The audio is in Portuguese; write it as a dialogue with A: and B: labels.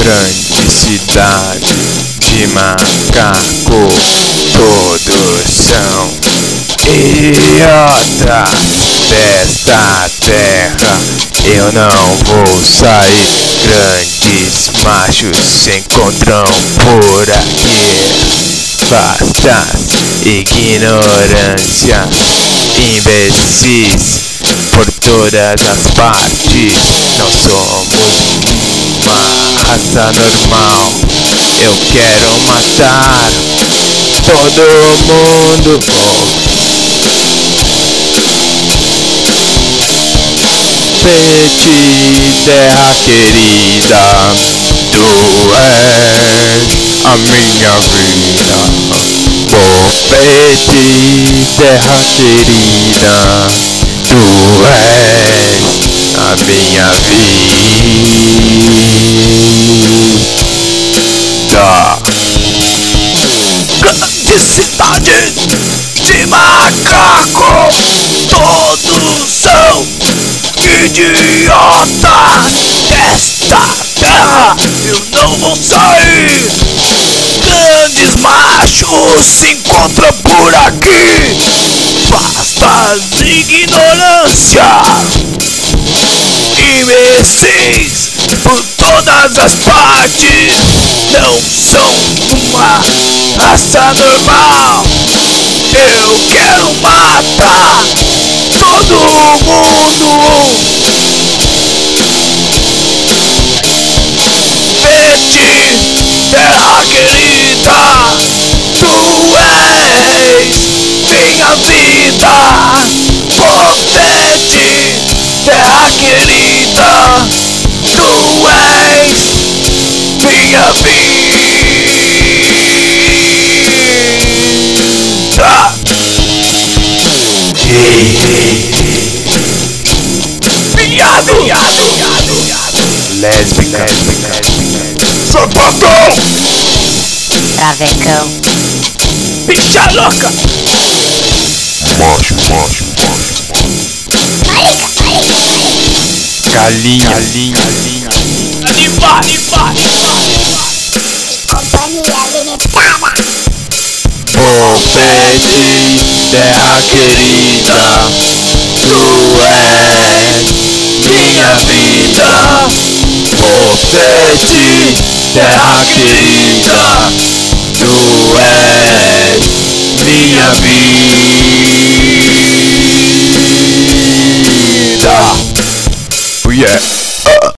A: grande cidade de macaco. Todos são idiotas desta terra. Eu não vou sair. Grandes machos se encontram por aqui. Vastas ignorância, imbecis por todas as partes. Não somos uma raça normal. Eu quero matar todo mundo. Petit, terra querida, tu és a minha vida. Petit, terra querida, tu és a minha vida. Grande cidade de macaco, todos são idiotas desta terra. Eu não vou sair. Grandes machos se encontram por aqui. Basta de ignorância, imbecis por todas as partes. Não são uma raça normal. Eu quero matar todo mundo. Petit, terra querida, tu és minha vida. Petit, terra querida, tu és minha vida. Viado, lésbica, sapatão,
B: Travecão,
A: bicha louca,
C: Macho,
A: galinha, animal,
B: companhia limitada,
A: Petit, terra querida, tu és minha vida. Petit, terra querida,